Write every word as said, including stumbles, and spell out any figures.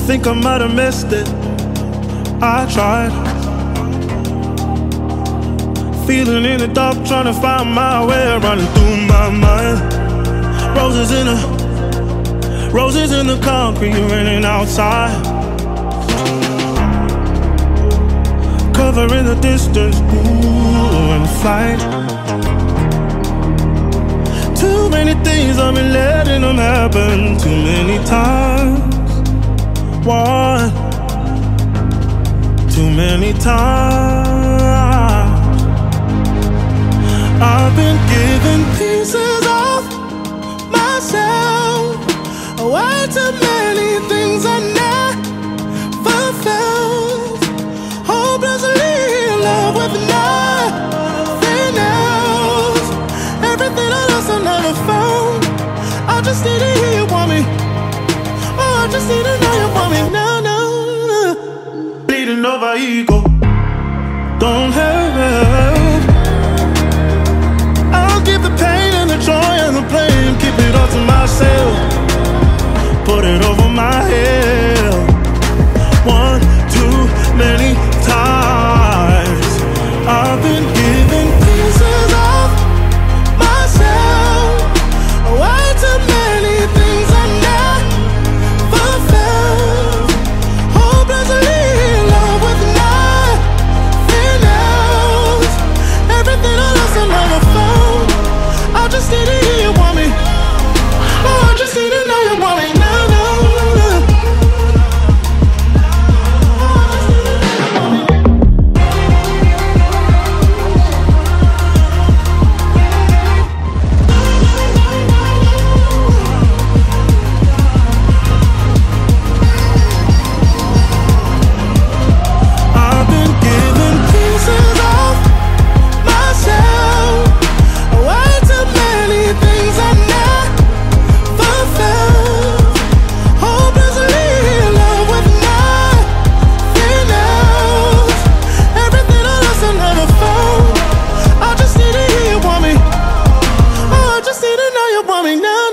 think I might have missed it. I tried. Feeling in the dark, trying to find my way, running through my mind. Roses in the, roses in the concrete, raining outside. Covering the distance, ooh, and flight. Too many things I've been letting them happen too many times. One, too many times. I've been giving pieces of myself away to many things I never felt. Hopelessly in love with nothing else. Everything I lost I never found. I just need to hear you want me. Oh, I just need to know you want me now, now. Bleeding over ego, don't help. I'll give the pain and the joy and the blame, keep it all to myself, put it over my head. One too many times I've been giving pieces of myself away to many things I never felt. Hopelessly in love with nothing else. Everything I lost I never found. I just need to hear you want me. Oh, I just need to know you want me now, now. I've been giving pieces of myself away to many things I never felt. Hopelessly in love with nothing else. Everything I lost I never found. I just need to hear you want me. Oh, I just need to know you want me now.